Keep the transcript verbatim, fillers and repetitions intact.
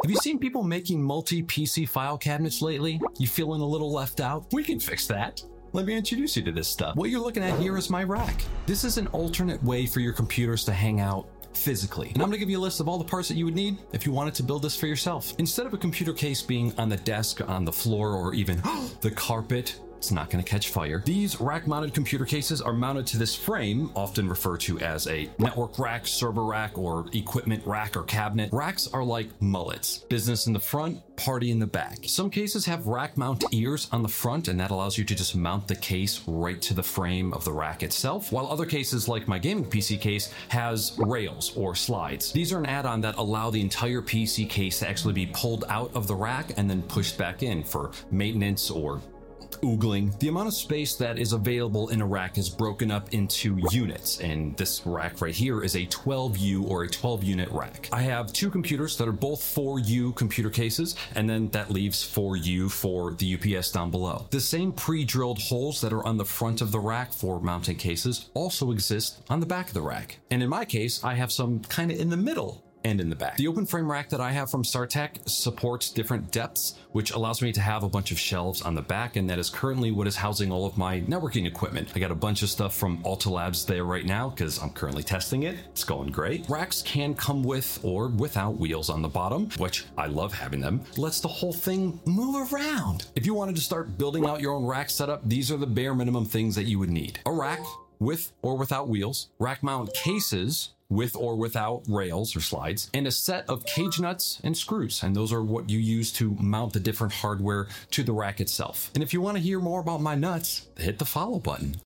Have you seen people making multi-P C file cabinets lately? You feeling a little left out? We can fix that. Let me introduce you to this stuff. What you're looking at here is my rack. This is an alternate way for your computers to hang out physically. And I'm gonna give you a list of all the parts that you would need if you wanted to build this for yourself. Instead of a computer case being on the desk, on the floor, or even the carpet, it's not going to catch fire. These rack-mounted computer cases are mounted to this frame, often referred to as a network rack, server rack, or equipment rack or cabinet. Racks are like mullets. Business in the front, party in the back. Some cases have rack mount ears on the front, and that allows you to just mount the case right to the frame of the rack itself, while other cases, like my gaming P C case, has rails or slides. These are an add-on that allow the entire P C case to actually be pulled out of the rack and then pushed back in for maintenance or oogling. The amount of space that is available in a rack is broken up into units, and this rack right here is a twelve U or a twelve unit rack. I have two computers that are both four U computer cases, and then that leaves four U for the U P S down below. The same pre-drilled holes that are on the front of the rack for mounting cases also exist on the back of the rack. And in my case, I have some kind of in the middle and in the back. The open frame rack that I have from StarTech supports different depths, which allows me to have a bunch of shelves on the back, and that is currently what is housing all of my networking equipment. I got a bunch of stuff from Alta Labs there right now because I'm currently testing it. It's going great. Racks can come with or without wheels on the bottom, which I love having them. Lets the whole thing move around. If you wanted to start building out your own rack setup, these are the bare minimum things that you would need. A rack with or without wheels, rack mount cases with or without rails or slides, and a set of cage nuts and screws. And those are what you use to mount the different hardware to the rack itself. And if you want to hear more about my nuts, hit the follow button.